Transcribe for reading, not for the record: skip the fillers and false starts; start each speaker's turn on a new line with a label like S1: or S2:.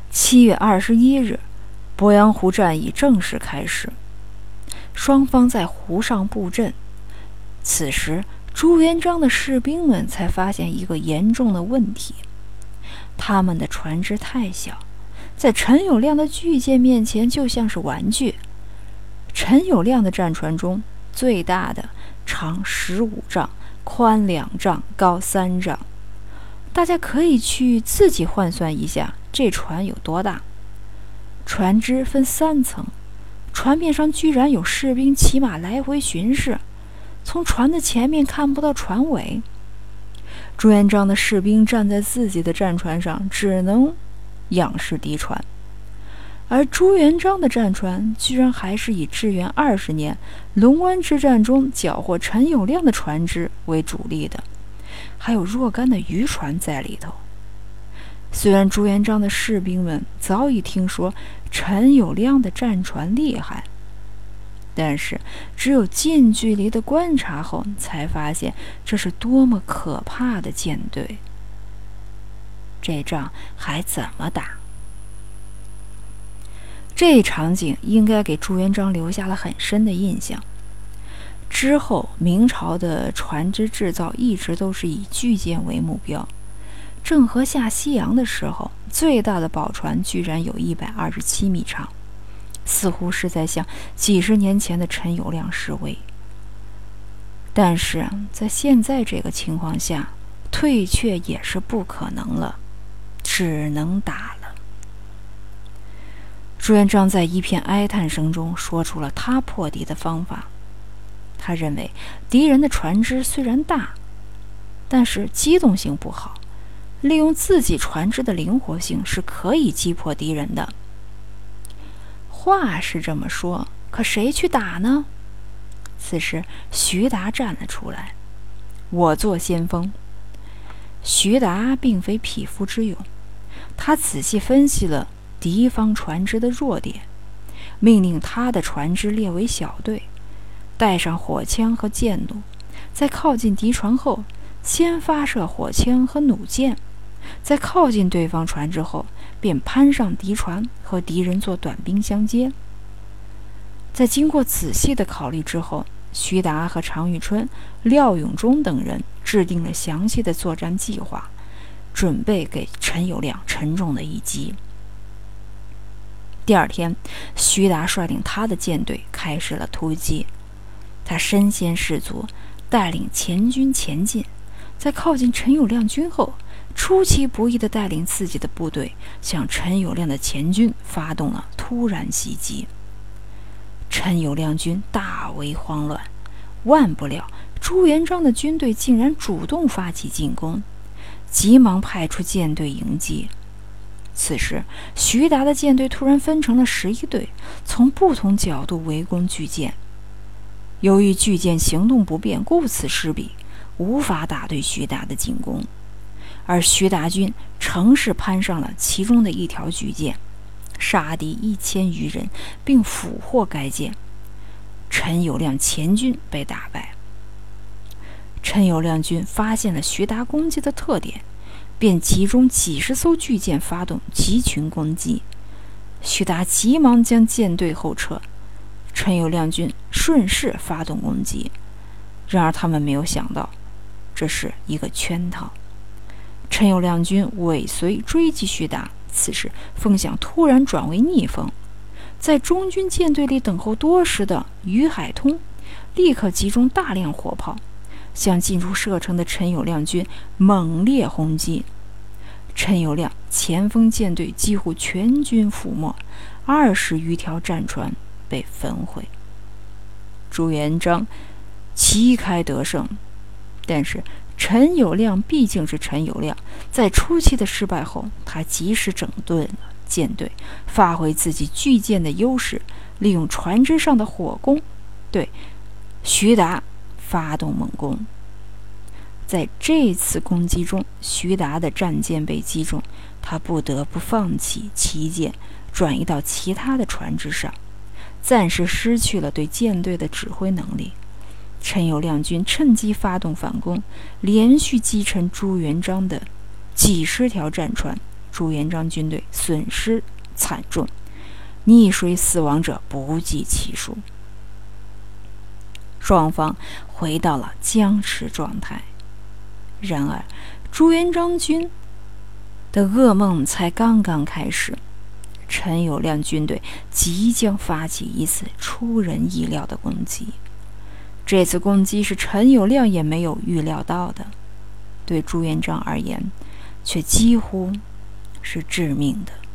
S1: 7月21日，鄱阳湖战役正式开始，双方在湖上布阵。此时，朱元璋的士兵们才发现一个严重的问题：他们的船只太小，在陈友谅的巨舰面前就像是玩具。陈友谅的战船中，最大的长15丈，宽2丈，高3丈。大家可以去自己换算一下，这船有多大。船只分3层，船面上居然有士兵骑马来回巡视，从船的前面看不到船尾。朱元璋的士兵站在自己的战船上，只能仰视敌船。而朱元璋的战船居然还是以至元20年龙湾之战中缴获陈友谅的船只为主力的，还有若干的渔船在里头。虽然朱元璋的士兵们早已听说陈友谅的战船厉害，但是只有近距离的观察后，才发现这是多么可怕的舰队。这仗还怎么打？这一场景应该给朱元璋留下了很深的印象。之后，明朝的船只制造一直都是以巨舰为目标。郑和下西洋的时候，最大的宝船居然有127米长，似乎是在向几十年前的陈友谅示威。但是在现在这个情况下，退却也是不可能了，只能打了。朱元璋在一片哀叹声中说出了他破敌的方法。他认为敌人的船只虽然大，但是机动性不好，利用自己船只的灵活性是可以击破敌人的。话是这么说，可谁去打呢？此时徐达站了出来：“我做先锋。”徐达并非匹夫之勇，他仔细分析了敌方船只的弱点，命令他的船只列为小队，带上火枪和箭弩，在靠近敌船后，先发射火枪和弩箭，在靠近对方船只后，便攀上敌船和敌人做短兵相接。在经过仔细的考虑之后，徐达和常遇春、廖永忠等人制定了详细的作战计划，准备给陈友谅沉重的一击。第二天，徐达率领他的舰队开始了突击。他身先士卒，带领前军前进，在靠近陈友谅军后，出其不意地带领自己的部队向陈友谅的前军发动了突然袭击。陈友谅军大为慌乱，万不料朱元璋的军队竟然主动发起进攻，急忙派出舰队迎击。此时，徐达的舰队突然分成了11队，从不同角度围攻巨舰。由于巨舰行动不便，顾此失彼，无法打对徐达的进攻。而徐达军乘势攀上了其中的一条巨舰，杀敌1000余人，并俘获该舰。陈友谅前军被打败。陈友谅军发现了徐达攻击的特点，便集中几十艘巨舰发动集群攻击。徐达急忙将舰队后撤，陈友谅军顺势发动攻击。然而他们没有想到，这是一个圈套。陈友谅军尾随追击徐达，此时风向突然转为逆风。在中军舰队里等候多时的于海通立刻集中大量火炮，向进入射程的陈友谅军猛烈轰击。陈友谅前锋舰队几乎全军覆没，20余条战船被焚毁。朱元璋旗开得胜，但是陈友谅毕竟是陈友谅，在初期的失败后，他及时整顿了舰队，发挥自己巨舰的优势，利用船只上的火攻，对徐达发动猛攻。在这次攻击中，徐达的战舰被击中，他不得不放弃旗舰，转移到其他的船只上，暂时失去了对舰队的指挥能力。陈友谅军趁机发动反攻，连续击沉朱元璋的几十条战船， 朱元璋军队损失惨重，溺水死亡者不计其数。双方回到了僵持状态。然而，朱元璋军的噩梦才刚刚开始。陈友谅军队即将发起一次出人意料的攻击。这次攻击是陈友谅也没有预料到的，对朱元璋而言，却几乎是致命的。